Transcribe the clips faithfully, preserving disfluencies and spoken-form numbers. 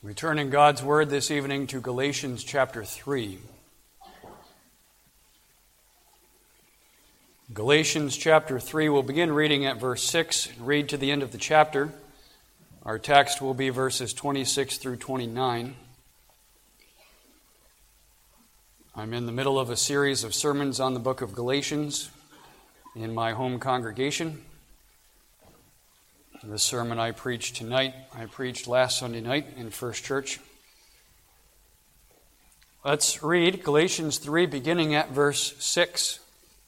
We turn in God's Word this evening to Galatians chapter three. Galatians chapter three, we'll begin reading at verse six and read to the end of the chapter. Our text will be verses twenty-six through twenty-nine. I'm in the middle of a series of sermons on the book of Galatians in my home congregation. This sermon I preached tonight, I preached last Sunday night in First Church. Let's read Galatians three, beginning at verse six.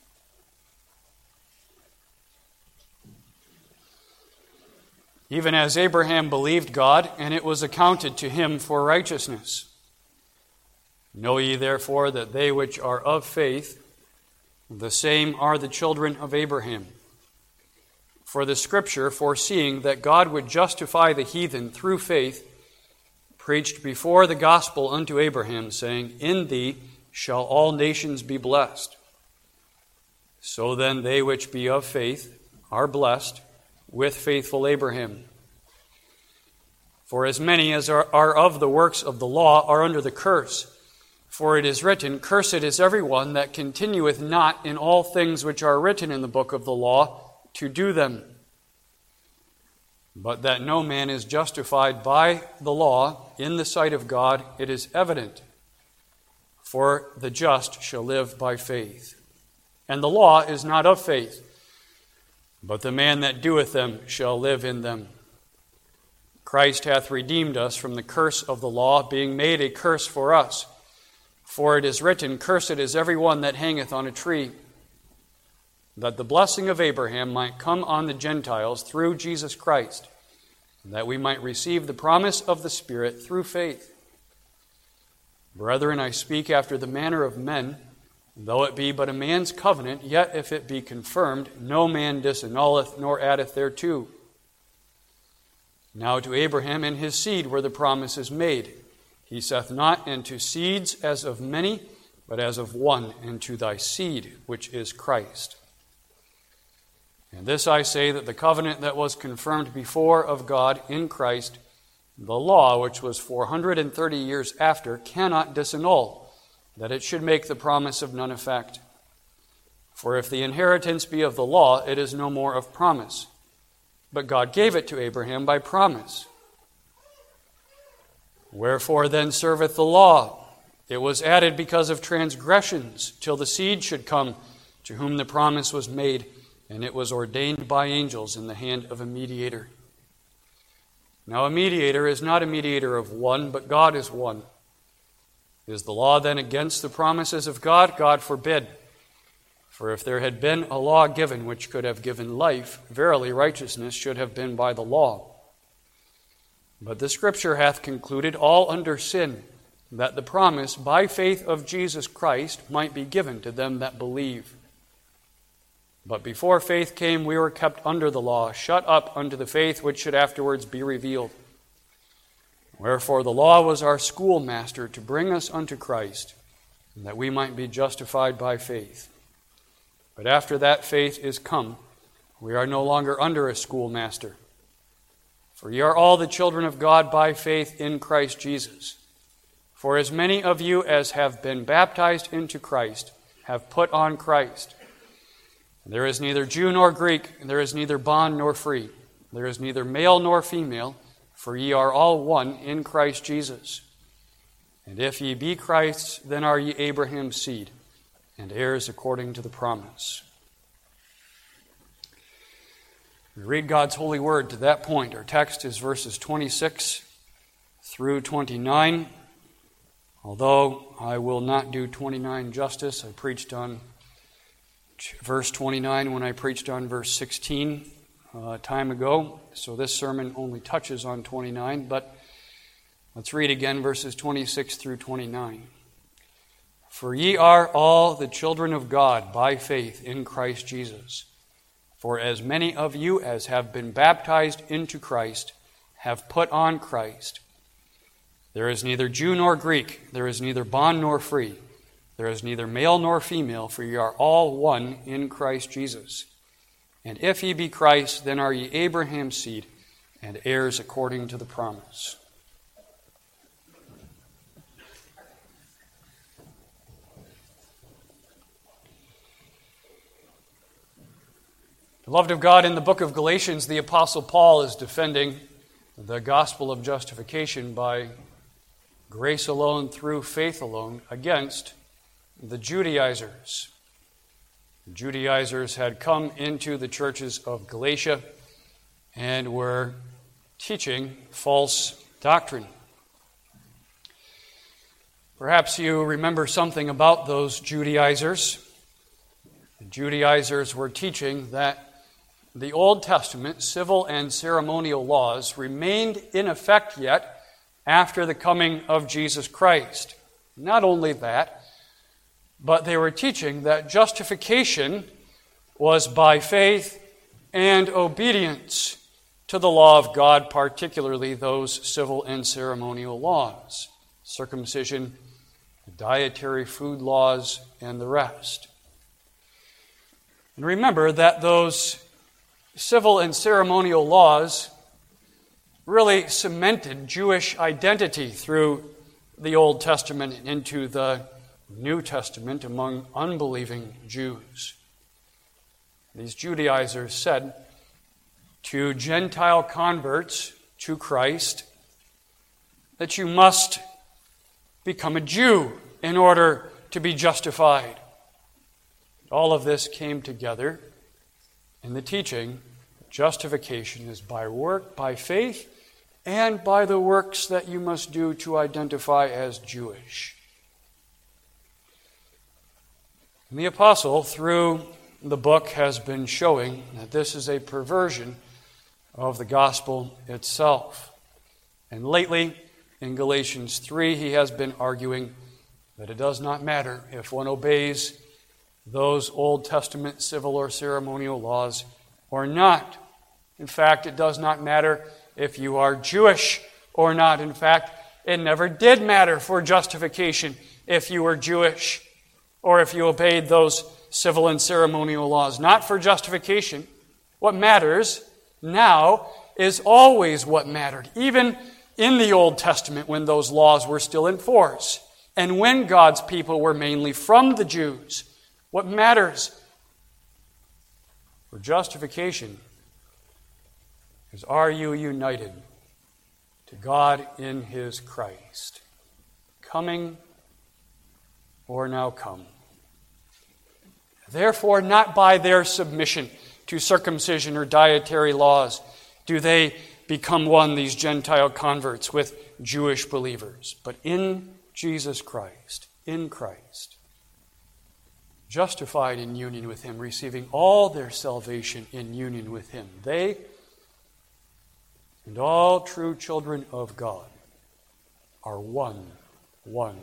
Even as Abraham believed God, and it was accounted to him for righteousness. Know ye therefore that they which are of faith, the same are the children of Abraham. For the Scripture, foreseeing that God would justify the heathen through faith, preached before the gospel unto Abraham, saying, In thee shall all nations be blessed. So then they which be of faith are blessed with faithful Abraham. For as many as are, are of the works of the law are under the curse. For it is written, Cursed is every one that continueth not in all things which are written in the book of the law, to do them. But that no man is justified by the law in the sight of God, it is evident. For the just shall live by faith. And the law is not of faith, but the man that doeth them shall live in them. Christ hath redeemed us from the curse of the law, being made a curse for us. For it is written, Cursed is every one that hangeth on a tree, that the blessing of Abraham might come on the Gentiles through Jesus Christ, and that we might receive the promise of the Spirit through faith. Brethren, I speak after the manner of men, though it be but a man's covenant, yet if it be confirmed, no man disannulleth nor addeth thereto. Now to Abraham and his seed were the promises made. He saith not, and to seeds as of many, but as of one, and to thy seed, which is Christ. And this I say, that the covenant that was confirmed before of God in Christ, the law, which was four hundred and thirty years after, cannot disannul, that it should make the promise of none effect. For if the inheritance be of the law, it is no more of promise. But God gave it to Abraham by promise. Wherefore then serveth the law? It was added because of transgressions, till the seed should come, to whom the promise was made, and it was ordained by angels in the hand of a mediator. Now a mediator is not a mediator of one, but God is one. Is the law then against the promises of God? God forbid. For if there had been a law given which could have given life, verily righteousness should have been by the law. But the Scripture hath concluded all under sin, that the promise by faith of Jesus Christ might be given to them that believe. But before faith came, we were kept under the law, shut up unto the faith which should afterwards be revealed. Wherefore the law was our schoolmaster to bring us unto Christ, and that we might be justified by faith. But after that faith is come, we are no longer under a schoolmaster. For ye are all the children of God by faith in Christ Jesus. For as many of you as have been baptized into Christ have put on Christ. There is neither Jew nor Greek, and there is neither bond nor free. There is neither male nor female, for ye are all one in Christ Jesus. And if ye be Christ's, then are ye Abraham's seed, and heirs according to the promise. We read God's holy word to that point. Our text is verses twenty-six through twenty-nine. Although I will not do twenty-nine justice, I preached on verse twenty-nine when I preached on verse sixteen uh, time ago. So this sermon only touches on twenty-nine, but let's read again verses twenty-six through twenty-nine. For ye are all the children of God by faith in Christ Jesus. For as many of you as have been baptized into Christ have put on Christ. There is neither Jew nor Greek, there is neither bond nor free, there is neither male nor female, for ye are all one in Christ Jesus. And if ye be Christ, then are ye Abraham's seed, and heirs according to the promise. Beloved of God, in the book of Galatians, the Apostle Paul is defending the gospel of justification by grace alone, through faith alone, against the Judaizers. The Judaizers had come into the churches of Galatia and were teaching false doctrine. Perhaps you remember something about those Judaizers. The Judaizers were teaching that the Old Testament civil and ceremonial laws remained in effect yet after the coming of Jesus Christ. Not only that, but they were teaching that justification was by faith and obedience to the law of God, particularly those civil and ceremonial laws, circumcision, dietary food laws, and the rest. And remember that those civil and ceremonial laws really cemented Jewish identity through the Old Testament and into the New Testament among unbelieving Jews. These Judaizers said to Gentile converts to Christ that you must become a Jew in order to be justified. All of this came together in the teaching that justification is by work, by faith, and by the works that you must do to identify as Jewish. And the apostle, through the book, has been showing that this is a perversion of the gospel itself. And lately, in Galatians three, he has been arguing that it does not matter if one obeys those Old Testament civil or ceremonial laws or not. In fact, it does not matter if you are Jewish or not. In fact, it never did matter for justification if you were Jewish or if you obeyed those civil and ceremonial laws. Not for justification. What matters now is always what mattered, even in the Old Testament when those laws were still in force and when God's people were mainly from the Jews. What matters for justification is, are you united to God in His Christ, coming or now come? Therefore, not by their submission to circumcision or dietary laws do they become one, these Gentile converts, with Jewish believers, but in Jesus Christ, in Christ. Justified in union with Him, receiving all their salvation in union with Him. They and all true children of God are one, one.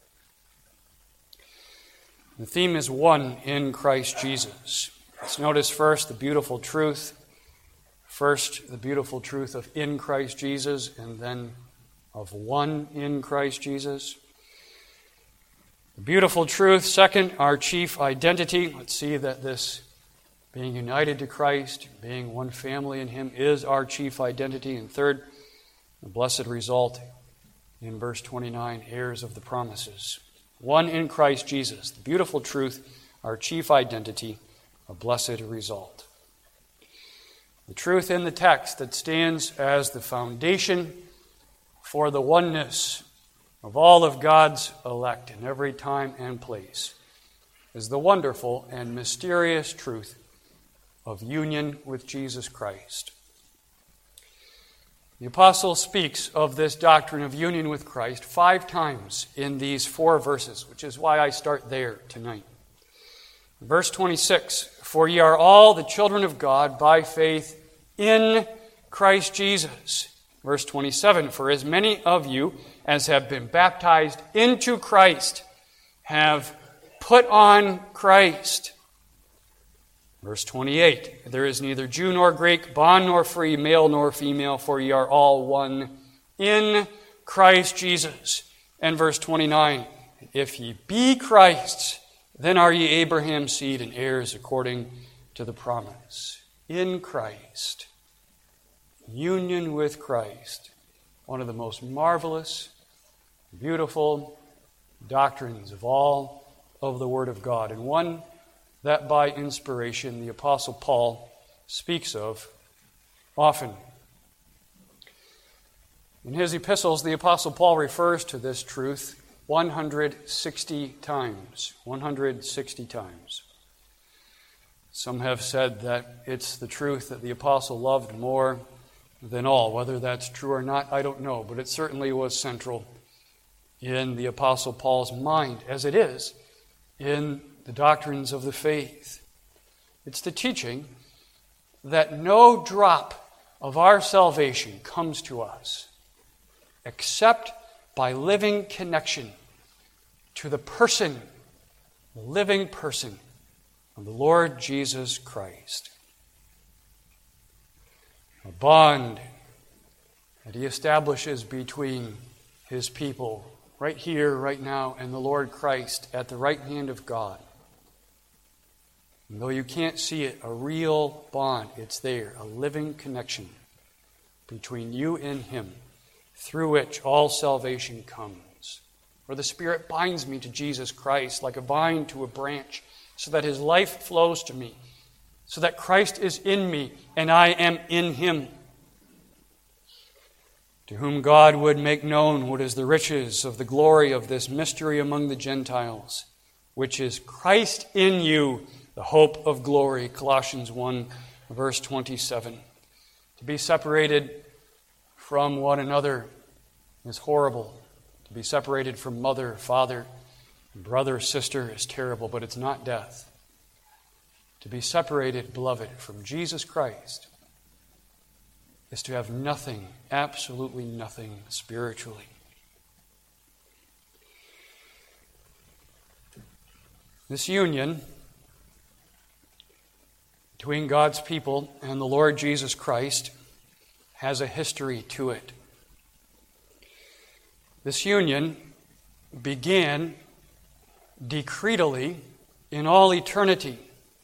The theme is one in Christ Jesus. Let's notice first the beautiful truth. First, the beautiful truth of in Christ Jesus, and then of one in Christ Jesus. The beautiful truth. Second, our chief identity. Let's see that this being united to Christ, being one family in Him, is our chief identity. And third, the blessed result in verse twenty-nine, heirs of the promises. One in Christ Jesus. The beautiful truth, our chief identity, a blessed result. The truth in the text that stands as the foundation for the oneness of all of God's elect in every time and place is the wonderful and mysterious truth of union with Jesus Christ. The apostle speaks of this doctrine of union with Christ five times in these four verses, which is why I start there tonight. Verse twenty-six, for ye are all the children of God by faith in Christ Jesus. Verse twenty-seven, for as many of you as have been baptized into Christ have put on Christ. Verse twenty-eight, there is neither Jew nor Greek, bond nor free, male nor female, for ye are all one in Christ Jesus. And verse twenty-nine, if ye be Christ's, then are ye Abraham's seed and heirs according to the promise. In Christ. Union with Christ. One of the most marvelous, beautiful doctrines of all of the Word of God. And one that by inspiration the Apostle Paul speaks of often. In his epistles, the Apostle Paul refers to this truth one hundred sixty times. one hundred sixty times. Some have said that it's the truth that the Apostle loved more than all. Whether that's true or not, I don't know, but it certainly was central in the Apostle Paul's mind, as it is in the doctrines of the faith. It's the teaching that no drop of our salvation comes to us except by living connection to the person, the living person of the Lord Jesus Christ. A bond that he establishes between his people right here, right now, and the Lord Christ at the right hand of God. And though you can't see it, a real bond, it's there, a living connection between you and him, through which all salvation comes. Where the Spirit binds me to Jesus Christ like a vine to a branch, so that his life flows to me, so that Christ is in me and I am in him. To whom God would make known what is the riches of the glory of this mystery among the Gentiles, which is Christ in you, the hope of glory. Colossians one, verse twenty-seven. To be separated from one another is horrible. To be separated from mother, father, brother, sister is terrible, but it's not death. To be separated, beloved, from Jesus Christ is to have nothing, absolutely nothing spiritually. This union between God's people and the Lord Jesus Christ has a history to it. This union began decretally in all eternity.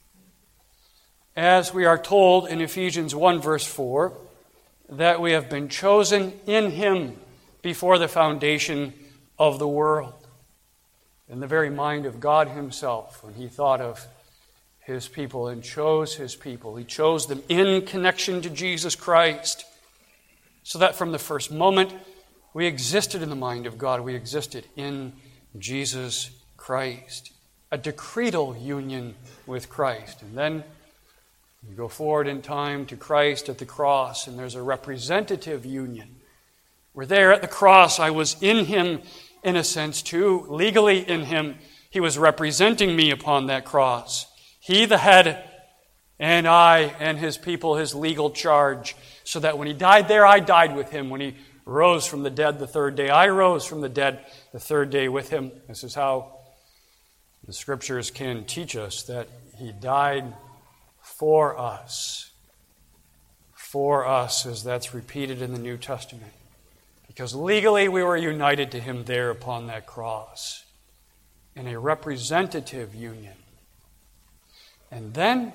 As we are told in Ephesians one, verse four, that we have been chosen in him before the foundation of the world. In the very mind of God himself, when he thought of his people and chose his people, he chose them in connection to Jesus Christ, so that from the first moment we existed in the mind of God, we existed in Jesus Christ. A decretal union with Christ. And then you go forward in time to Christ at the cross, and there's a representative union. Where there at the cross, I was in him in a sense too, legally in him. He was representing me upon that cross. He the head, and I and his people his legal charge, so that when he died there, I died with him. When he rose from the dead the third day, I rose from the dead the third day with him. This is how the Scriptures can teach us that he died for us. For us, as that's repeated in the New Testament. Because legally we were united to him there upon that cross. In a representative union. And then,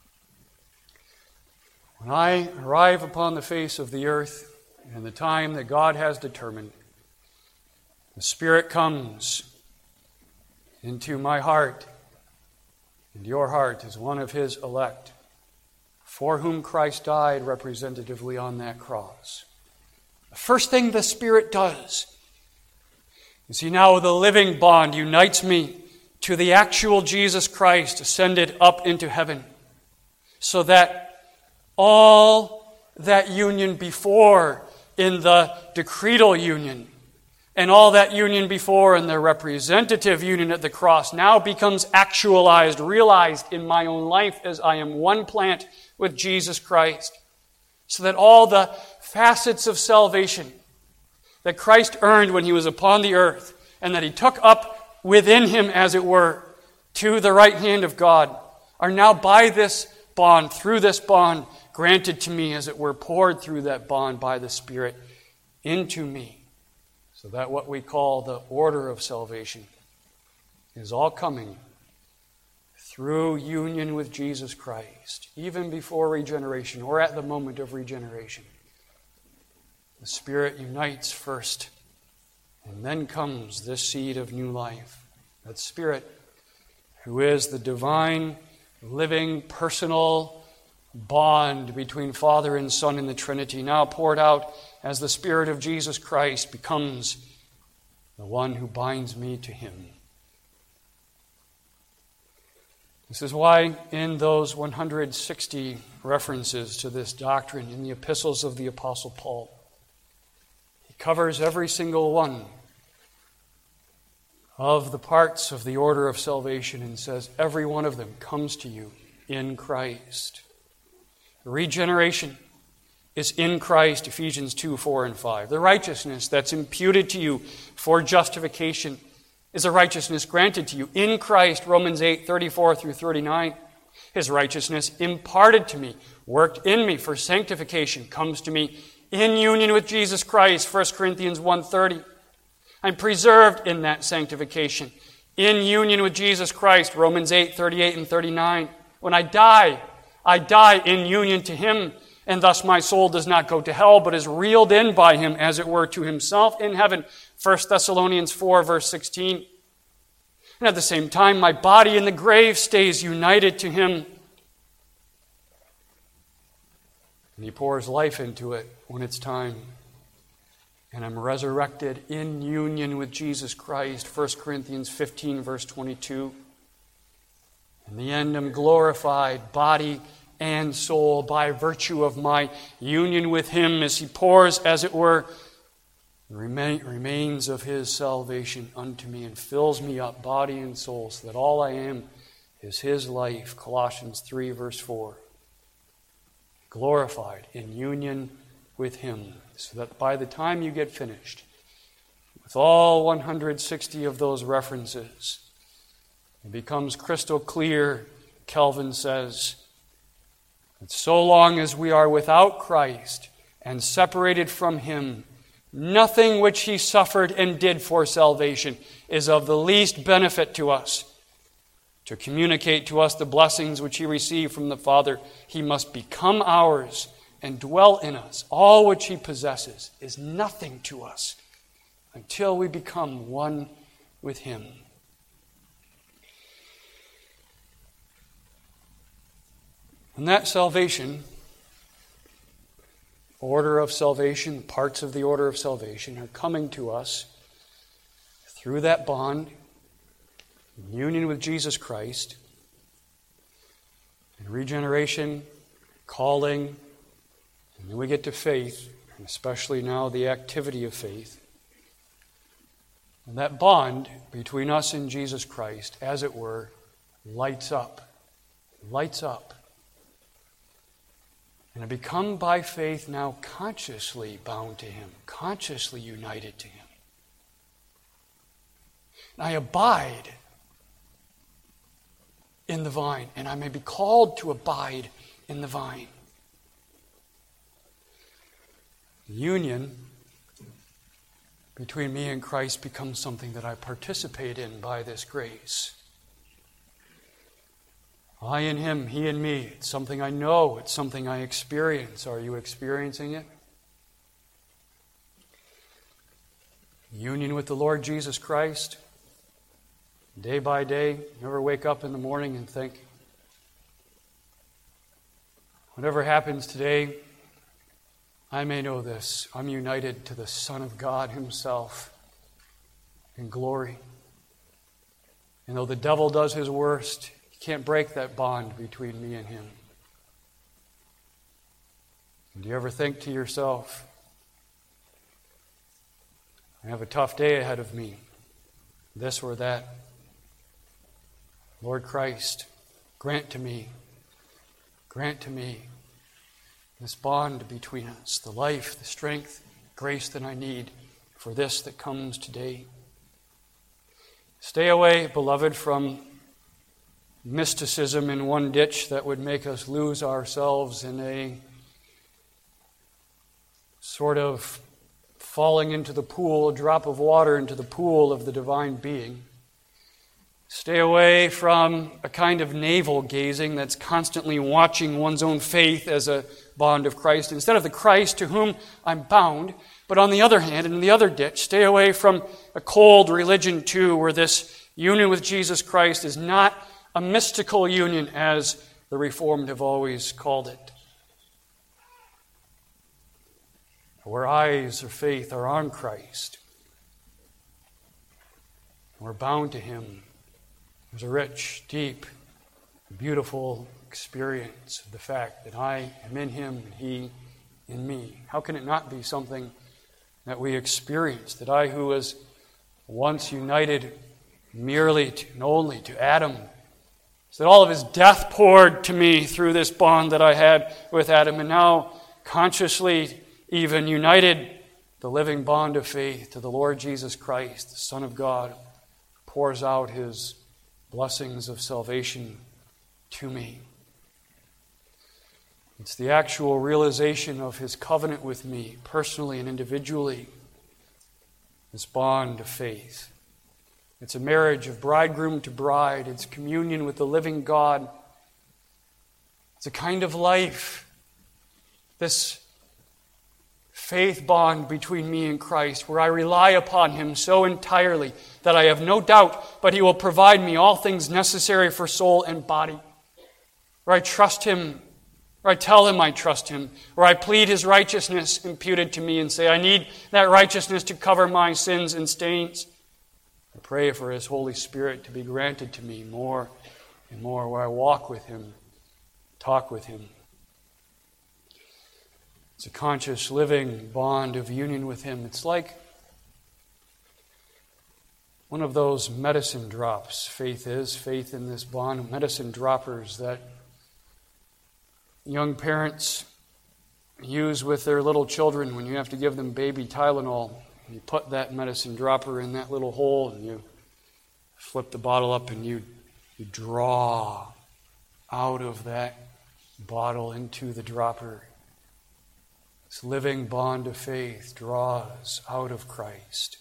when I arrive upon the face of the earth, in the time that God has determined, the Spirit comes into my heart, and your heart is one of his elect, for whom Christ died representatively on that cross. The first thing the Spirit does is he now, with a living bond, unites me to the actual Jesus Christ ascended up into heaven, so that all that union before in the decretal union and all that union before in the representative union at the cross now becomes actualized, realized in my own life as I am one plant with Jesus Christ. So that all the facets of salvation that Christ earned when he was upon the earth and that he took up within him, as it were, to the right hand of God, are now by this bond, through this bond, granted to me, as it were, poured through that bond by the Spirit into me. So that what we call the order of salvation is all coming through union with Jesus Christ, even before regeneration or at the moment of regeneration. The Spirit unites first, and then comes this seed of new life. That Spirit, who is the divine, living, personal bond between Father and Son in the Trinity, now poured out as the Spirit of Jesus Christ becomes the one who binds me to Him. This is why in those one hundred sixty references to this doctrine in the epistles of the Apostle Paul, he covers every single one of the parts of the order of salvation and says every one of them comes to you in Christ. Regeneration is in Christ, Ephesians two, four, and five. The righteousness that's imputed to you for justification is a righteousness granted to you in Christ, Romans eight, thirty-four through thirty-nine. His righteousness imparted to me, worked in me for sanctification, comes to me in union with Jesus Christ, First Corinthians one thirty. I'm preserved in that sanctification, in union with Jesus Christ, Romans eight, thirty-eight and thirty-nine. When I die, I die in union to Him, and thus my soul does not go to hell, but is reeled in by Him, as it were, to Himself in heaven, First Thessalonians four, verse sixteen. And at the same time, my body in the grave stays united to Him. And He pours life into it when it's time. And I'm resurrected in union with Jesus Christ, First Corinthians fifteen, verse twenty-two. In the end, I'm glorified, body and soul, by virtue of my union with Him, as He pours, as it were, the remains of His salvation unto me and fills me up, body and soul, so that all I am is His life, Colossians three, verse four. Glorified in union with Him, so that by the time you get finished with all one hundred sixty of those references, it becomes crystal clear, Calvin says, that so long as we are without Christ and separated from Him, nothing which He suffered and did for salvation is of the least benefit to us. To communicate to us the blessings which He received from the Father, He must become ours and dwell in us. All which He possesses is nothing to us until we become one with Him. And that salvation, order of salvation, parts of the order of salvation, are coming to us through that bond, in union with Jesus Christ, and regeneration, calling, and then we get to faith, and especially now the activity of faith. And that bond between us and Jesus Christ, as it were, lights up, lights up. And I become by faith now consciously bound to Him, consciously united to Him. And I abide in the vine, and I may be called to abide in the vine. The union between me and Christ becomes something that I participate in by this grace. I in Him, He in me. It's something I know. It's something I experience. Are you experiencing it? Union with the Lord Jesus Christ. Day by day. Never wake up in the morning and think, whatever happens today, I may know this. I'm united to the Son of God Himself in glory. And though the devil does his worst, can't break that bond between me and Him. And do you ever think to yourself, I have a tough day ahead of me, this or that. Lord Christ, grant to me, grant to me this bond between us, the life, the strength, grace that I need for this that comes today. Stay away, beloved, from mysticism in one ditch that would make us lose ourselves in a sort of falling into the pool, a drop of water into the pool of the divine being. Stay away from a kind of navel gazing that's constantly watching one's own faith as a bond of Christ instead of the Christ to whom I'm bound. But on the other hand, in the other ditch, stay away from a cold religion too, where this union with Jesus Christ is not a mystical union as the Reformed have always called it. Our eyes of faith are on Christ. We're bound to Him. There's a rich, deep, beautiful experience of the fact that I am in Him and He in me. How can it not be something that we experience? That I, who was once united merely to, and only to Adam, so that all of his death poured to me through this bond that I had with Adam, and now consciously even united, the living bond of faith to the Lord Jesus Christ, the Son of God, pours out His blessings of salvation to me. It's the actual realization of His covenant with me, personally and individually, this bond of faith. It's a marriage of bridegroom to bride. It's communion with the living God. It's a kind of life, this faith bond between me and Christ, where I rely upon Him so entirely that I have no doubt but He will provide me all things necessary for soul and body. Where I trust Him, where I tell Him I trust Him, where I plead His righteousness imputed to me and say, I need that righteousness to cover my sins and stains. I pray for His Holy Spirit to be granted to me more and more, where I walk with Him, talk with Him. It's a conscious, living bond of union with Him. It's like one of those medicine drops. Faith is, faith in this bond of medicine droppers that young parents use with their little children when you have to give them baby Tylenol. You put that medicine dropper in that little hole and you flip the bottle up and you, you draw out of that bottle into the dropper. This living bond of faith draws out of Christ.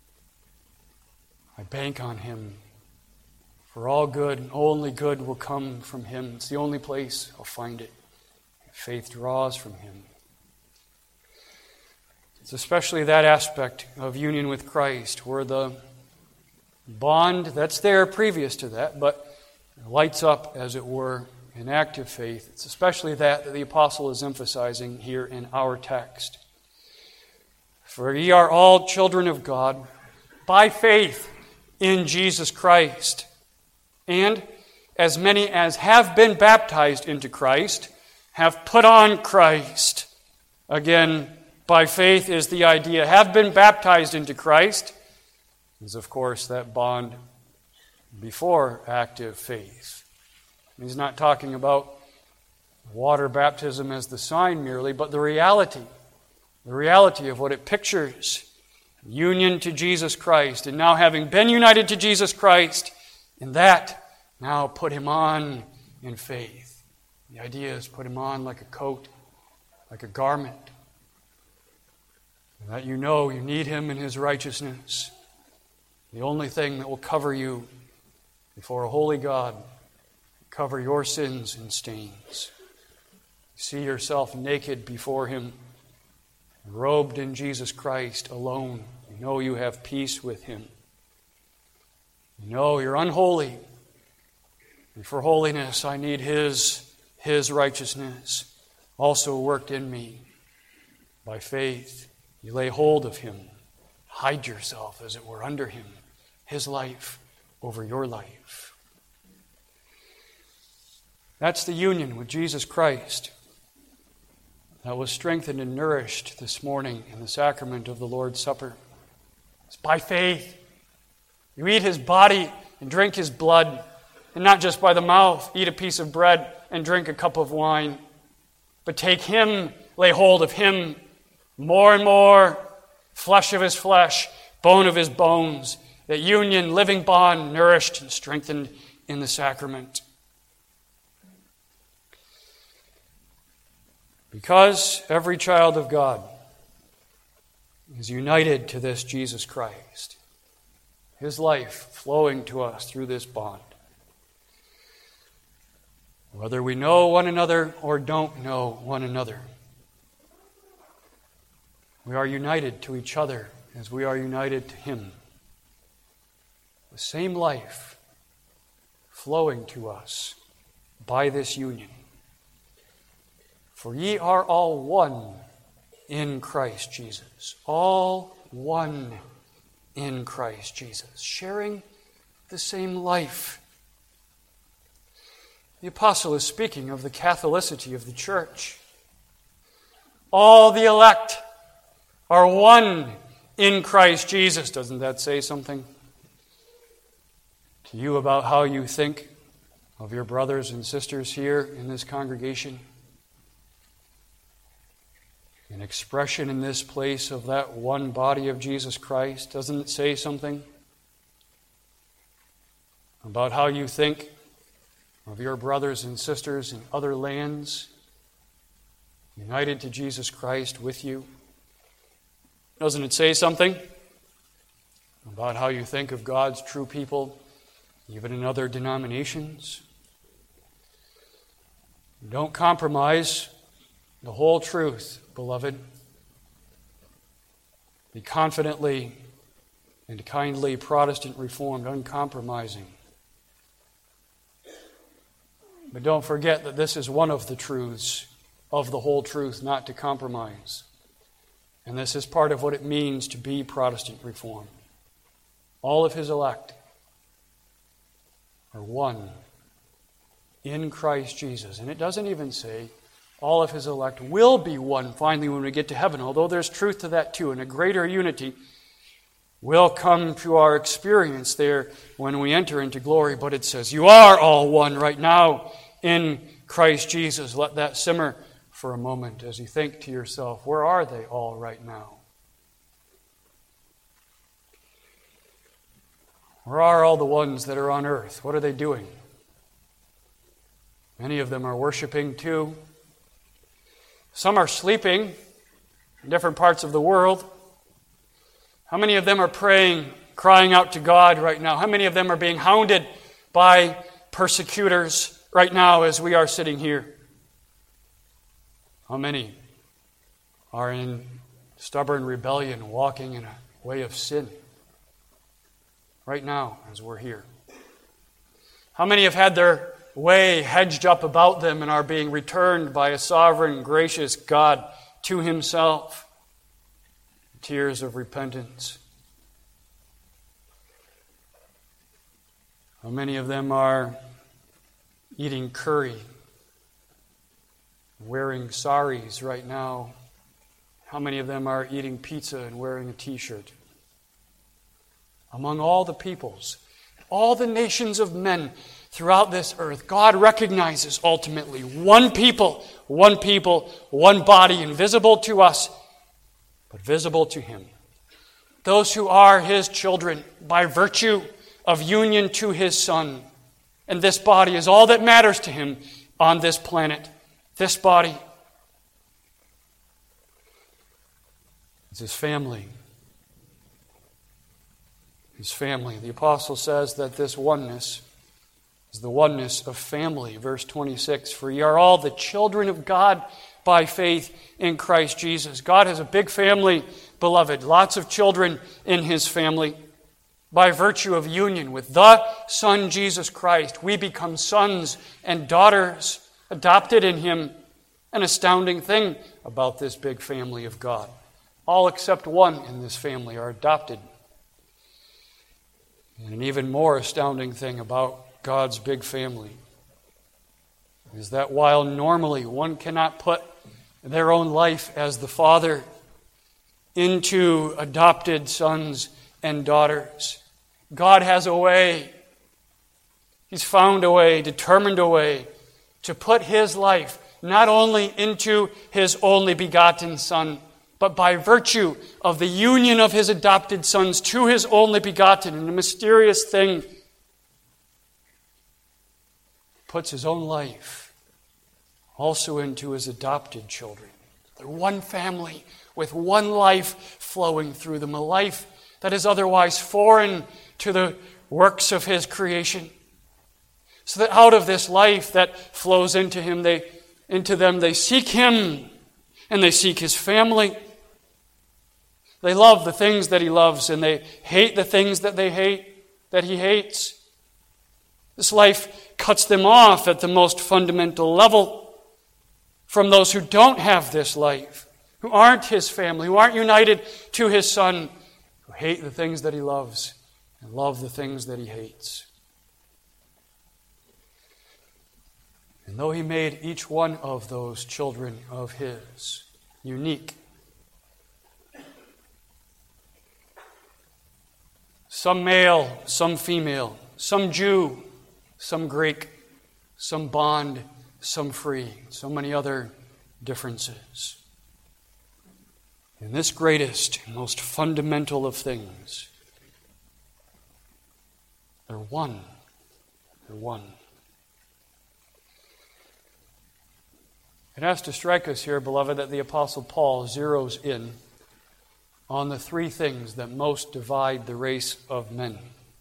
I bank on Him. For all good and only good will come from Him. It's the only place I'll find it. Faith draws from Him. It's especially that aspect of union with Christ where the bond that's there previous to that, but lights up, as it were, in active faith. It's especially that that the apostle is emphasizing here in our text. For ye are all children of God by faith in Jesus Christ. And as many as have been baptized into Christ have put on Christ. Again, by faith is the idea. Have been baptized into Christ is, of course, that bond before active faith. He's not talking about water baptism as the sign merely, but the reality, the reality of what it pictures. Union to Jesus Christ. And now having been united to Jesus Christ, in that, now put Him on in faith. The idea is put Him on like a coat, like a garment. And that you know you need Him in His righteousness. The only thing that will cover you before a holy God, cover your sins and stains. See yourself naked before Him, robed in Jesus Christ alone. You know you have peace with Him. You know you're unholy. And for holiness, I need His, His righteousness also worked in me. By faith, you lay hold of Him. Hide yourself, as it were, under Him. His life over your life. That's the union with Jesus Christ that was strengthened and nourished this morning in the sacrament of the Lord's Supper. It's by faith. You eat His body and drink His blood, and not just by the mouth, eat a piece of bread and drink a cup of wine, but take Him, lay hold of Him more and more, flesh of His flesh, bone of His bones, that union, living bond, nourished and strengthened in the sacrament. Because every child of God is united to this Jesus Christ, His life flowing to us through this bond. Whether we know one another or don't know one another, we are united to each other as we are united to Him. The same life flowing to us by this union. For ye are all one in Christ Jesus. All one in Christ Jesus, sharing the same life. The apostle is speaking of the Catholicity of the church. All the elect are one in Christ Jesus. Doesn't that say something to you about how you think of your brothers and sisters here in this congregation? An expression in this place of that one body of Jesus Christ. Doesn't it say something about how you think of your brothers and sisters in other lands, united to Jesus Christ with you? Doesn't it say something about how you think of God's true people, even in other denominations? Don't compromise the whole truth, beloved. Be confidently and kindly Protestant Reformed, uncompromising. But don't forget that this is one of the truths of the whole truth, not to compromise. And this is part of what it means to be Protestant Reformed. All of His elect are one in Christ Jesus. And it doesn't even say all of His elect will be one finally when we get to heaven, although there's truth to that too, and a greater unity will come to our experience there when we enter into glory. But it says, you are all one right now in Christ Jesus. Let that simmer for a moment as you think to yourself, where are they all right now? Where are all the ones that are on earth? What are they doing? Many of them are worshiping too. Some are sleeping in different parts of the world. How many of them are praying, crying out to God right now? How many of them are being hounded by persecutors right now as we are sitting here? How many are in stubborn rebellion, walking in a way of sin right now as we're here? How many have had their way hedged up about them and are being returned by a sovereign, gracious God to Himself? Tears of repentance. How many of them are eating curry, wearing saris right now? How many of them are eating pizza and wearing a t-shirt? Among all the peoples, all the nations of men throughout this earth, God recognizes ultimately one people, one people, one body, invisible to us, but visible to Him. Those who are His children by virtue of union to His Son. And this body is all that matters to Him on this planet. This body is His family. His family. The apostle says that this oneness is the oneness of family. Verse twenty-six, for ye are all the children of God by faith in Christ Jesus. God has a big family, beloved. Lots of children in His family. By virtue of union with the Son Jesus Christ, we become sons and daughters adopted in Him. An astounding thing about this big family of God. All except one in this family are adopted. And an even more astounding thing about God's big family is that while normally one cannot put their own life as the father into adopted sons and daughters, God has a way. He's found a way, determined a way to put His life not only into His only begotten Son, but by virtue of the union of His adopted sons to His only begotten, in a mysterious thing, puts His own life also into His adopted children. They're one family with one life flowing through them, a life that is otherwise foreign to the works of His creation. So that out of this life that flows into him, they into them, they seek Him and they seek His family. They love the things that He loves and they hate the things that they hate, that He hates. This life cuts them off at the most fundamental level from those who don't have this life, who aren't his family, who aren't united to his Son, who hate the things that he loves and love the things that he hates. And though he made each one of those children of his unique, some male, some female, some Jew, some Greek, some bond, some free, so many other differences. In this greatest and most fundamental of things, they're one. They're one. It has to strike us here, beloved, that the Apostle Paul zeroes in on the three things that most divide the race of men.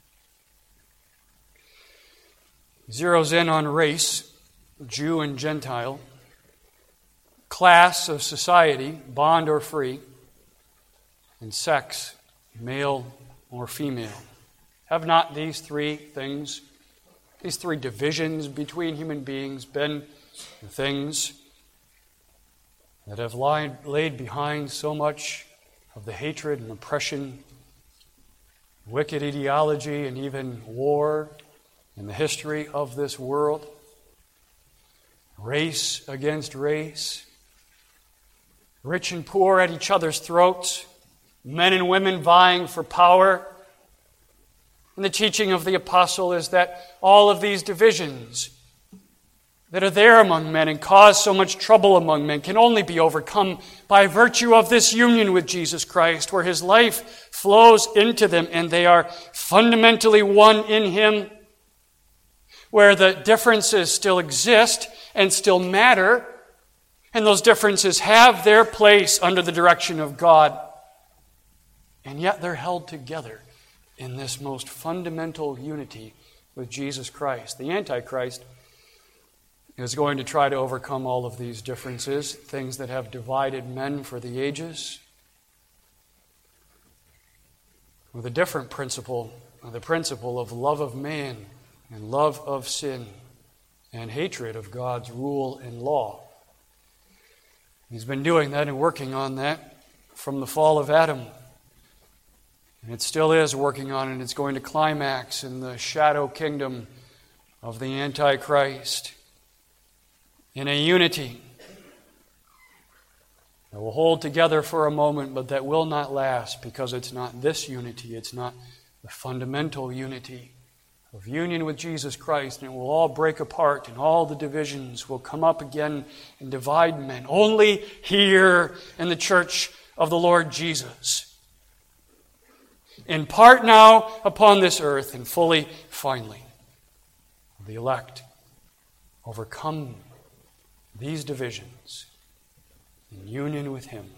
He zeroes in on race, Jew and Gentile, class of society, bond or free, and sex, male or female. Have not these three things, these three divisions between human beings, been the things that have lied, laid behind so much of the hatred and oppression, wicked ideology, and even war in the history of this world? Race against race, rich and poor at each other's throats, men and women vying for power. And the teaching of the apostle is that all of these divisions that are there among men and cause so much trouble among men can only be overcome by virtue of this union with Jesus Christ, where his life flows into them and they are fundamentally one in him, where the differences still exist and still matter, and those differences have their place under the direction of God, and yet they're held together in this most fundamental unity with Jesus Christ. The Antichrist is going to try to overcome all of these differences, things that have divided men for the ages, with a different principle, the principle of love of man and love of sin and hatred of God's rule and law. He's been doing that and working on that from the fall of Adam. And it still is working on it, and it's going to climax in the shadow kingdom of the Antichrist, in a unity that will hold together for a moment, but that will not last, because it's not this unity, it's not the fundamental unity of union with Jesus Christ, and it will all break apart, and all the divisions will come up again and divide men. Only here in the church of the Lord Jesus, in part now upon this earth, and fully, finally, the elect overcome these divisions in union with him.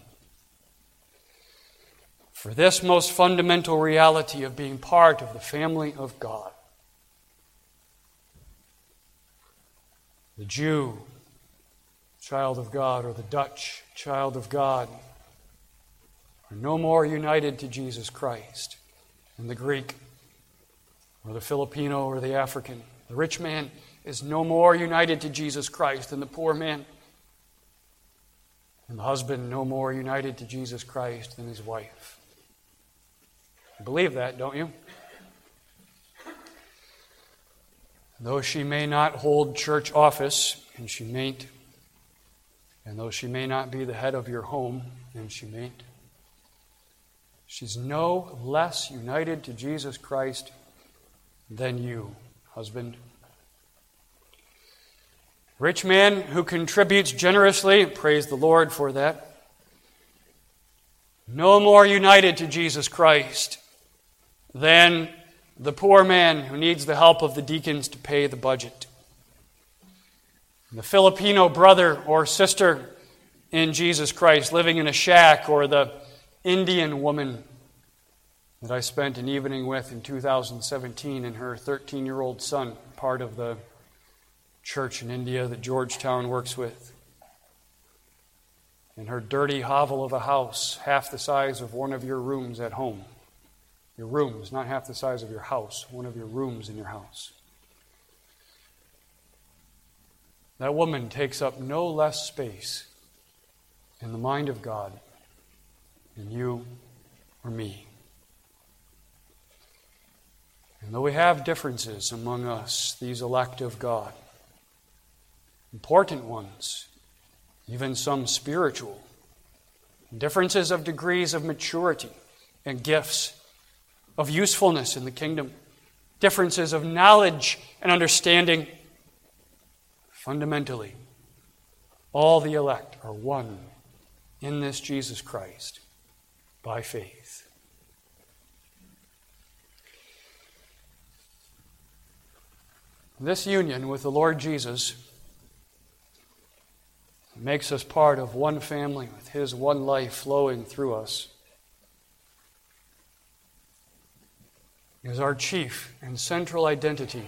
For this most fundamental reality of being part of the family of God, the Jew, child of God, or the Dutch, child of God, are no more united to Jesus Christ than the Greek, or the Filipino, or the African. The rich man is no more united to Jesus Christ than the poor man. And the husband no more united to Jesus Christ than his wife. You believe that, don't you? Though she may not hold church office, and she mayn't, and though she may not be the head of your home, and she mayn't, she's no less united to Jesus Christ than you, husband. Rich man who contributes generously, praise the Lord for that, no more united to Jesus Christ than the poor man who needs the help of the deacons to pay the budget. The Filipino brother or sister in Jesus Christ living in a shack, or the Indian woman that I spent an evening with in two thousand seventeen and her thirteen-year-old son, part of the church in India that Georgetown works with. In her dirty hovel of a house, half the size of one of your rooms at home. Your rooms, not half the size of your house, one of your rooms in your house. That woman takes up no less space in the mind of God than you or me. And though we have differences among us, these elect of God, important ones, even some spiritual, differences of degrees of maturity and gifts, of usefulness in the kingdom, differences of knowledge and understanding, fundamentally, all the elect are one in this Jesus Christ by faith. This union with the Lord Jesus makes us part of one family with His one life flowing through us. Is our chief and central identity.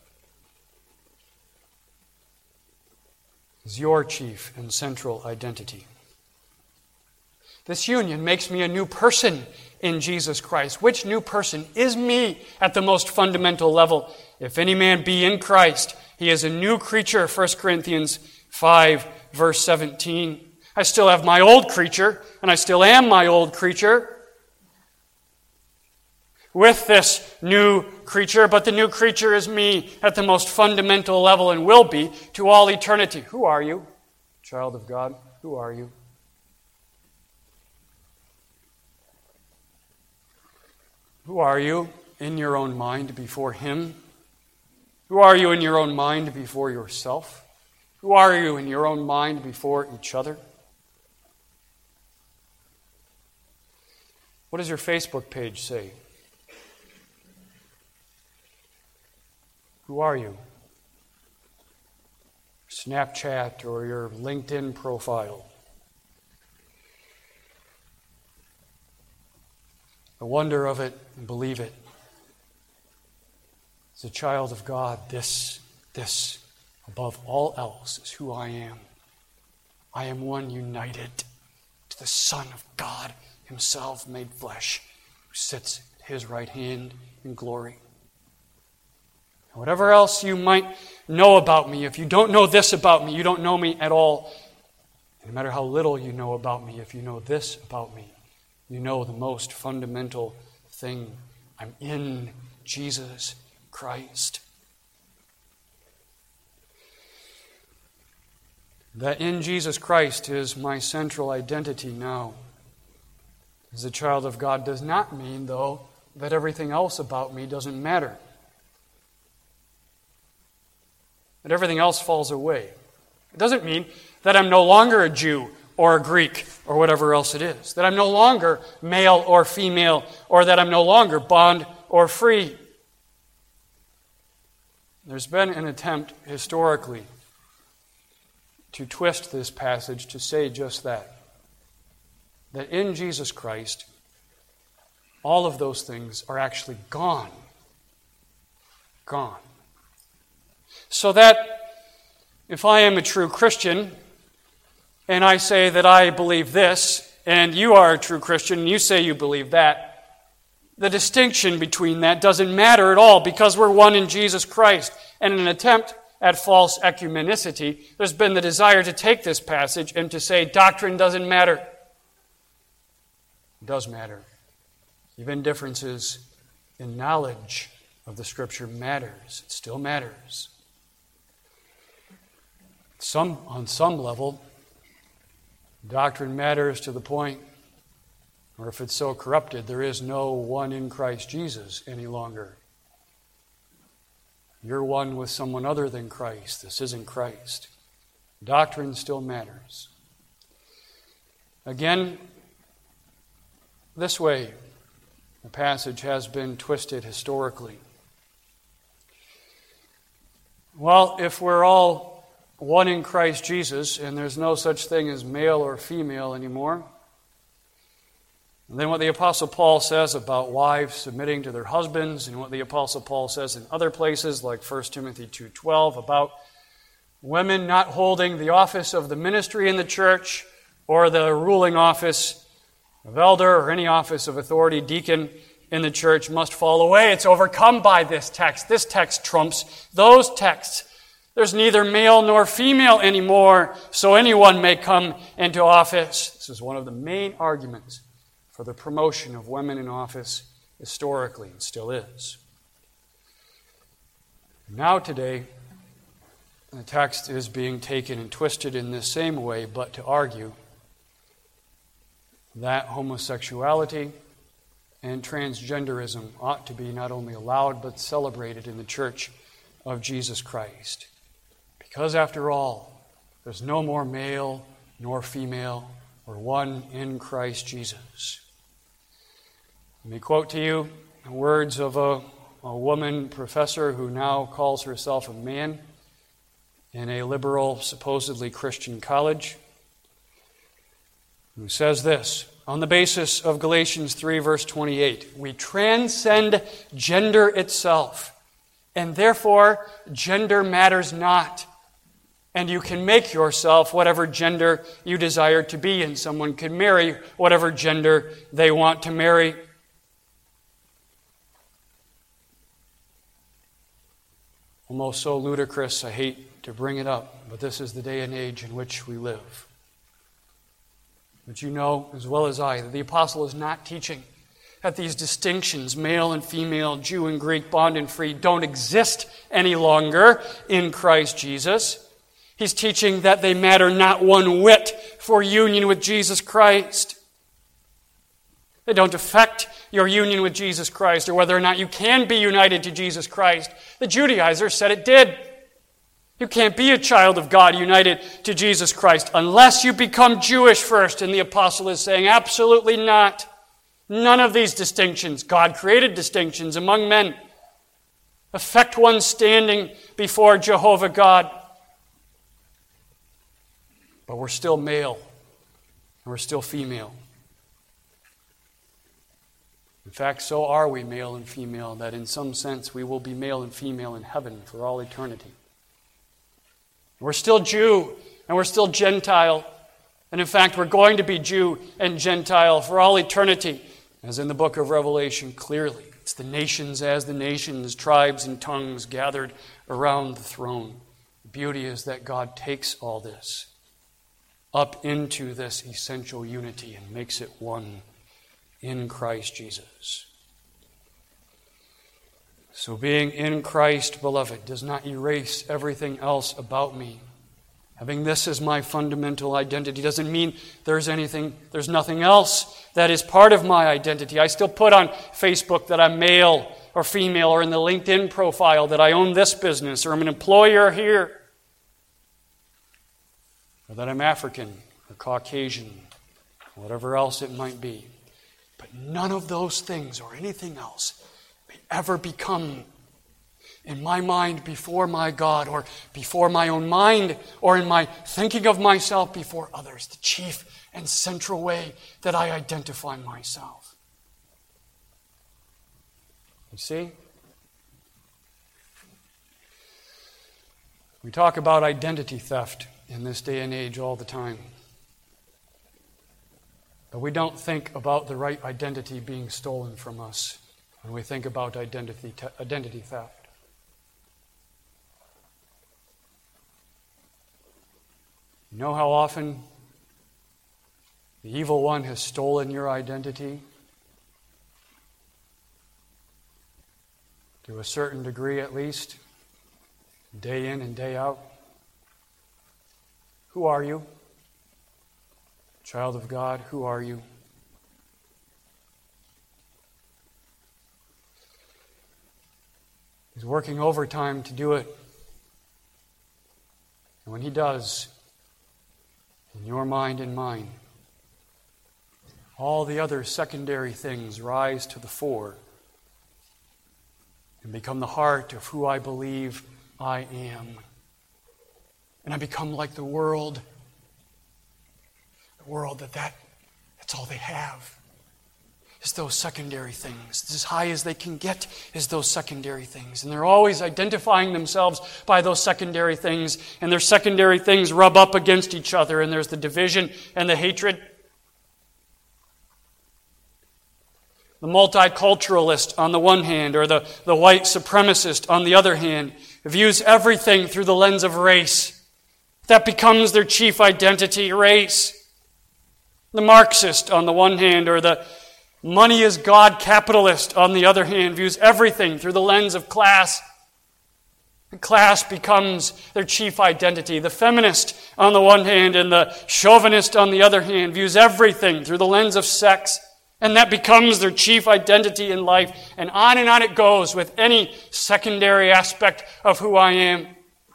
Is your chief and central identity. This union makes me a new person in Jesus Christ. Which new person is me at the most fundamental level? If any man be in Christ, he is a new creature, First Corinthians five, verse seventeen. I still have my old creature, and I still am my old creature with this new creature, but the new creature is me at the most fundamental level and will be to all eternity. Who are you, child of God? Who are you? Who are you in your own mind before Him? Who are you in your own mind before yourself? Who are you in your own mind before each other? What does your Facebook page say? Who are you? Snapchat or your LinkedIn profile? The wonder of it and believe it. As a child of God, this, this, above all else, is who I am. I am one united to the Son of God Himself made flesh, who sits at His right hand in glory. Whatever else you might know about me, if you don't know this about me, you don't know me at all. No matter how little you know about me, if you know this about me, you know the most fundamental thing. I'm in Jesus Christ. That in Jesus Christ is my central identity now. As a child of God does not mean, though, that everything else about me doesn't matter. That everything else falls away. It doesn't mean that I'm no longer a Jew or a Greek or whatever else it is. That I'm no longer male or female, or that I'm no longer bond or free. There's been an attempt historically to twist this passage to say just that. That in Jesus Christ, all of those things are actually gone. Gone. So that if I am a true Christian, and I say that I believe this, and you are a true Christian, and you say you believe that, the distinction between that doesn't matter at all because we're one in Jesus Christ. And in an attempt at false ecumenicity, there's been the desire to take this passage and to say doctrine doesn't matter. It does matter. Even differences in knowledge of the Scripture matters. It still matters. Some, on some level, doctrine matters to the point, or if it's so corrupted, there is no one in Christ Jesus any longer. You're one with someone other than Christ. This isn't Christ. Doctrine still matters. Again, this way, the passage has been twisted historically. Well, if we're all one in Christ Jesus, and there's no such thing as male or female anymore, and then what the Apostle Paul says about wives submitting to their husbands, and what the Apostle Paul says in other places, like First Timothy two twelve, about women not holding the office of the ministry in the church, or the ruling office of elder, or any office of authority, deacon in the church, must fall away. It's overcome by this text. This text trumps those texts. There's neither male nor female anymore, so anyone may come into office. This is one of the main arguments for the promotion of women in office historically, and still is. Now today, the text is being taken and twisted in this same way, but to argue that homosexuality and transgenderism ought to be not only allowed but celebrated in the Church of Jesus Christ. Because after all, there's no more male nor female, or one in Christ Jesus. Let me quote to you the words of a, a woman professor who now calls herself a man in a liberal, supposedly Christian college, who says this: on the basis of Galatians three, verse twenty-eight, we transcend gender itself, and therefore gender matters not. And you can make yourself whatever gender you desire to be, and someone can marry whatever gender they want to marry. Almost so ludicrous, I hate to bring it up, but this is the day and age in which we live. But you know as well as I that the apostle is not teaching that these distinctions, male and female, Jew and Greek, bond and free, don't exist any longer in Christ Jesus. He's teaching that they matter not one whit for union with Jesus Christ. They don't affect your union with Jesus Christ or whether or not you can be united to Jesus Christ. The Judaizers said it did. You can't be a child of God united to Jesus Christ unless you become Jewish first. And the apostle is saying, absolutely not. None of these distinctions, God created distinctions among men, affect one's standing before Jehovah God. But we're still male, and we're still female. In fact, so are we male and female, that in some sense we will be male and female in heaven for all eternity. We're still Jew, and we're still Gentile. And in fact, we're going to be Jew and Gentile for all eternity, as in the book of Revelation clearly. It's the nations as the nations, tribes and tongues gathered around the throne. The beauty is that God takes all this up into this essential unity and makes it one in Christ Jesus. So being in Christ, beloved, does not erase everything else about me. Having this as my fundamental identity doesn't mean there's anything, there's nothing else that is part of my identity. I still put on Facebook that I'm male or female, or in the LinkedIn profile that I own this business, or I'm an employer here, or that I'm African or Caucasian, whatever else it might be. But none of those things or anything else may ever become, in my mind, before my God, or before my own mind, or in my thinking of myself before others, the chief and central way that I identify myself. You see? We talk about identity theft in this day and age all the time. But we don't think about the right identity being stolen from us when we think about identity te- identity theft. You know how often the evil one has stolen your identity? To a certain degree at least, day in and day out. Who are you? Child of God, who are you? He's working overtime to do it. And when he does, in your mind and mine, all the other secondary things rise to the fore and become the heart of who I believe I am. And I become like the world. The world that, that that's all they have. Is those secondary things. As high as they can get is those secondary things. And they're always identifying themselves by those secondary things. And their secondary things rub up against each other. And there's the division and the hatred. The multiculturalist on the one hand, or the, the white supremacist on the other hand, views everything through the lens of race. That becomes their chief identity, race. The Marxist on the one hand, or the money is God capitalist on the other hand, views everything through the lens of class. Class becomes their chief identity. The feminist on the one hand and the chauvinist on the other hand views everything through the lens of sex, and that becomes their chief identity in life. And on and on it goes with any secondary aspect of who I am.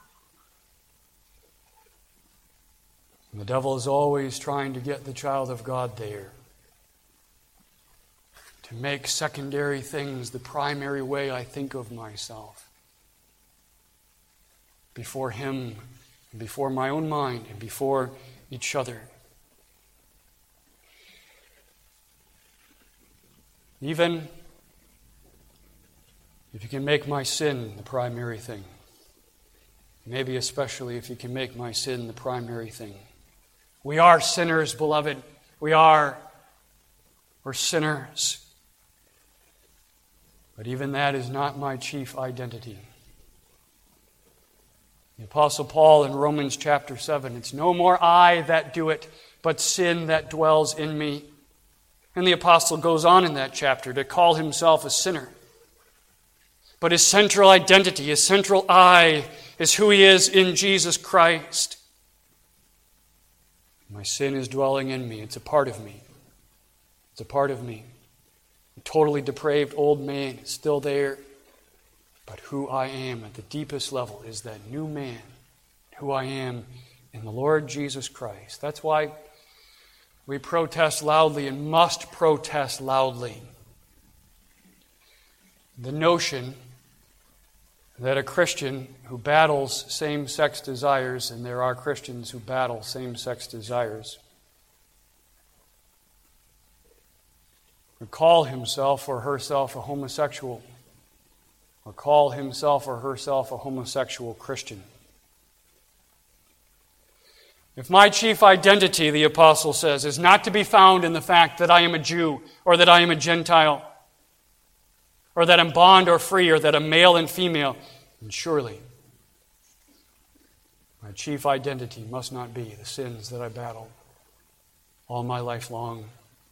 And the devil is always trying to get the child of God there, to make secondary things the primary way I think of myself. Before him, and before my own mind, and before each other. Even if you can make my sin the primary thing, maybe especially if you can make my sin the primary thing. We are sinners, beloved. We are. We're sinners. But even that is not my chief identity. The Apostle Paul in Romans chapter seven, it's no more I that do it, but sin that dwells in me. And the apostle goes on in that chapter to call himself a sinner. But his central identity, his central I, is who he is in Jesus Christ. My sin is dwelling in me. It's a part of me. It's a part of me. A totally depraved old man is still there. But who I am at the deepest level is that new man, who I am in the Lord Jesus Christ. That's why we protest loudly and must protest loudly the notion that a Christian who battles same-sex desires, and there are Christians who battle same-sex desires, would call himself or herself a homosexual, or call himself or herself a homosexual Christian. If my chief identity, the apostle says, is not to be found in the fact that I am a Jew, or that I am a Gentile, or that I'm bond or free, or that I'm male and female, then surely my chief identity must not be the sins that I battle all my life long.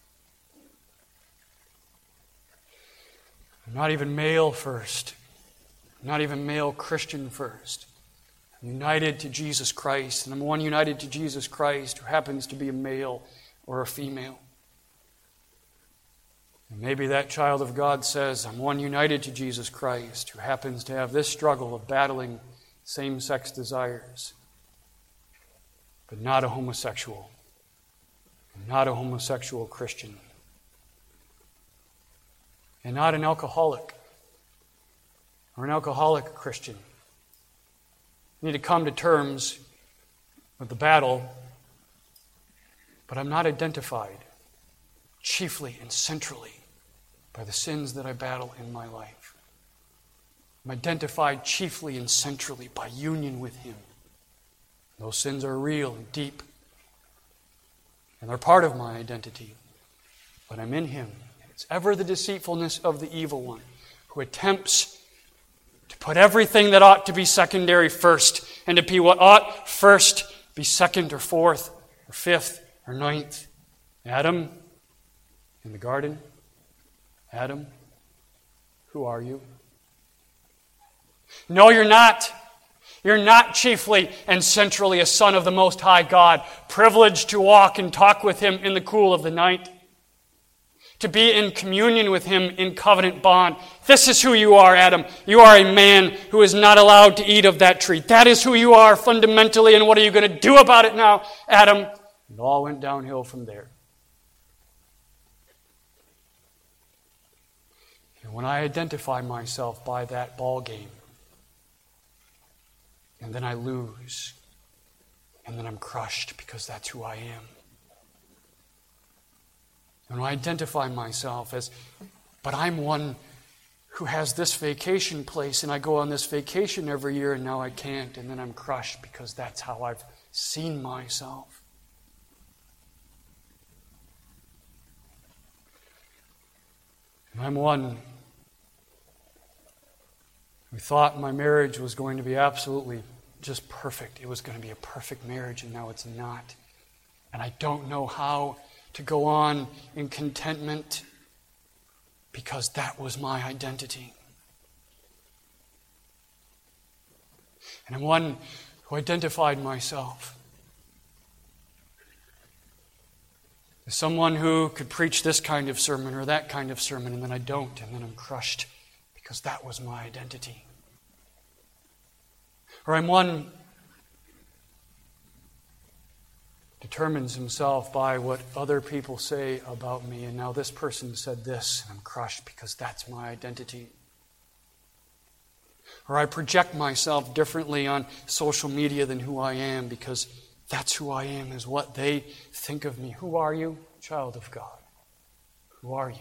I'm not even male first. I'm not even male Christian first. I'm united to Jesus Christ, and I'm one united to Jesus Christ who happens to be a male or a female. And maybe that child of God says, I'm one united to Jesus Christ who happens to have this struggle of battling same-sex desires, but not a homosexual, not a homosexual Christian, and not an alcoholic or an alcoholic Christian. I need to come to terms with the battle, but I'm not identified chiefly and centrally by the sins that I battle in my life. I'm identified chiefly and centrally by union with Him. Those sins are real and deep, and they're part of my identity, but I'm in Him. It's ever the deceitfulness of the evil one who attempts to put everything that ought to be secondary first, and to be what ought first be second or fourth or fifth or ninth. Adam in the garden. Adam, who are you? No, you're not. You're not chiefly and centrally a son of the Most High God, privileged to walk and talk with Him in the cool of the night, to be in communion with Him in covenant bond. This is who you are, Adam. You are a man who is not allowed to eat of that tree. That is who you are fundamentally, and what are you going to do about it now, Adam? It all went downhill from there. And when I identify myself by that ball game, and then I lose, and then I'm crushed because that's who I am. And when I identify myself as, but I'm one who has this vacation place, and I go on this vacation every year, and now I can't, and then I'm crushed because that's how I've seen myself. And I'm one We thought my marriage was going to be absolutely just perfect. It was going to be a perfect marriage, and now it's not. And I don't know how to go on in contentment because that was my identity. And I'm one who identified myself as someone who could preach this kind of sermon or that kind of sermon, and then I don't, and then I'm crushed because that was my identity. Or I'm one determines himself by what other people say about me, and now this person said this, and I'm crushed because that's my identity. Or I project myself differently on social media than who I am because that's who I am, is what they think of me. Who are you? Child of God. Who are you?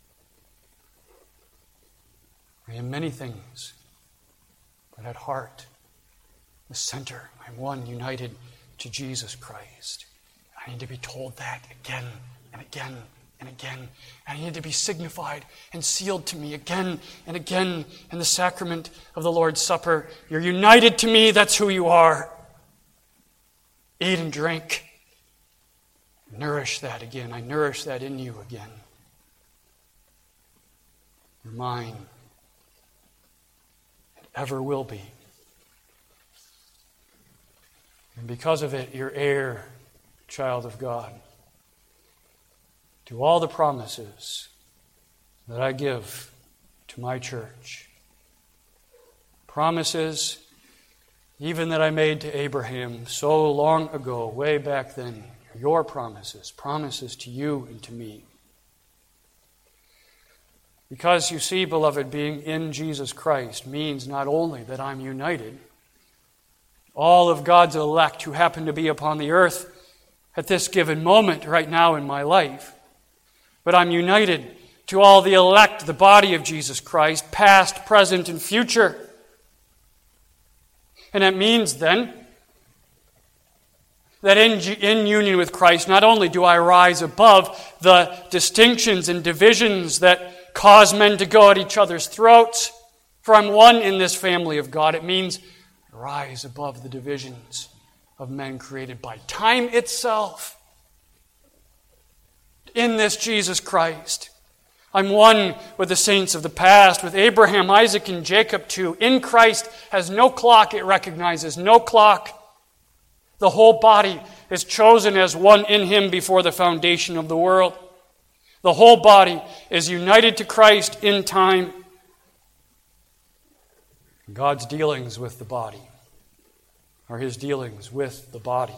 I am many things, but at heart, the center, I'm one united to Jesus Christ. I need to be told that again and again and again. I need to be signified and sealed to me again and again in the sacrament of the Lord's Supper. You're united to me, that's who you are. Eat and drink. Nourish that again. I nourish that in you again. You're mine. It ever will be. And because of it, you're heir, child of God, to all the promises that I give to my church. Promises even that I made to Abraham so long ago, way back then. Your promises, promises to you and to me. Because you see, beloved, being in Jesus Christ means not only that I'm united, all of God's elect who happen to be upon the earth at this given moment right now in my life, but I'm united to all the elect, the body of Jesus Christ, past, present, and future. And it means then that in, in union with Christ, not only do I rise above the distinctions and divisions that cause men to go at each other's throats, for I'm one in this family of God. It means I rise above the divisions of men created by time itself. In this Jesus Christ, I'm one with the saints of the past, with Abraham, Isaac, and Jacob too. In Christ has no clock it recognizes, no clock. The whole body is chosen as one in Him before the foundation of the world. The whole body is united to Christ in time. God's dealings with the body are His dealings with the body.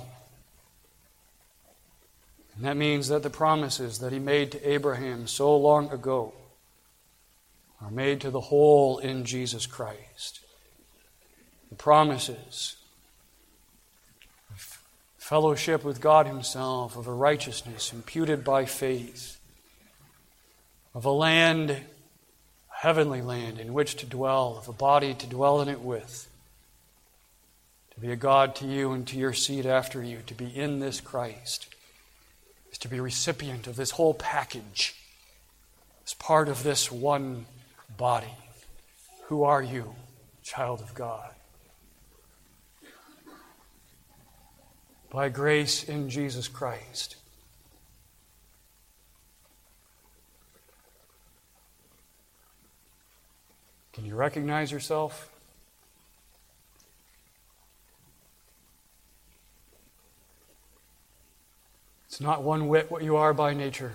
And that means that the promises that He made to Abraham so long ago are made to the whole in Jesus Christ. The promises of fellowship with God Himself, of a righteousness imputed by faith, of a land, a heavenly land in which to dwell, of a body to dwell in it with, to be a God to you and to your seed after you, to be in this Christ, is to be a recipient of this whole package as part of this one body. Who are you, child of God? By grace in Jesus Christ. Can you recognize yourself? It's not one whit what you are by nature.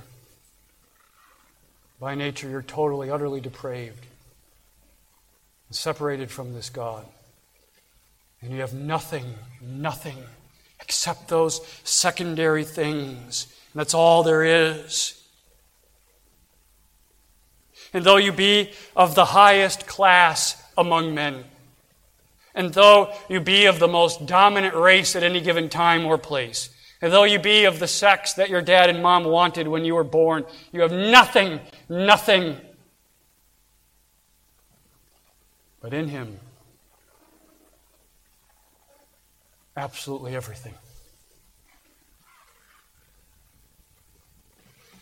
By nature, you're totally, utterly depraved and separated from this God. And you have nothing, nothing except those secondary things. And that's all there is. And though you be of the highest class among men, and though you be of the most dominant race at any given time or place, and though you be of the sex that your dad and mom wanted when you were born, you have nothing, nothing. But in Him, absolutely everything.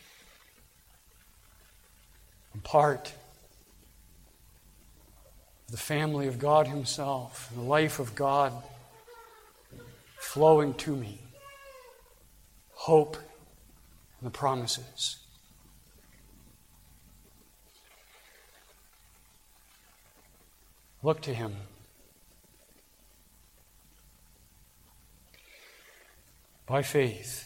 And part the family of God Himself, and the life of God flowing to me. Hope and the promises. Look to Him. By faith,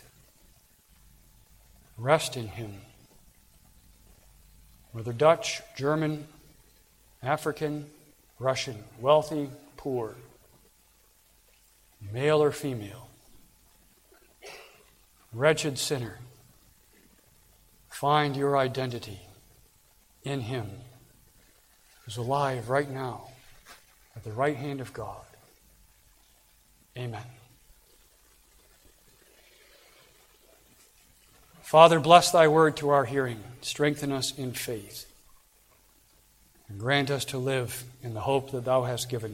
rest in Him. Whether Dutch, German, African, Russian, wealthy, poor, male or female, wretched sinner, find your identity in Him, who's alive right now at the right hand of God. Amen. Father, bless Thy word to our hearing. Strengthen us in faith. And grant us to live in the hope that Thou hast given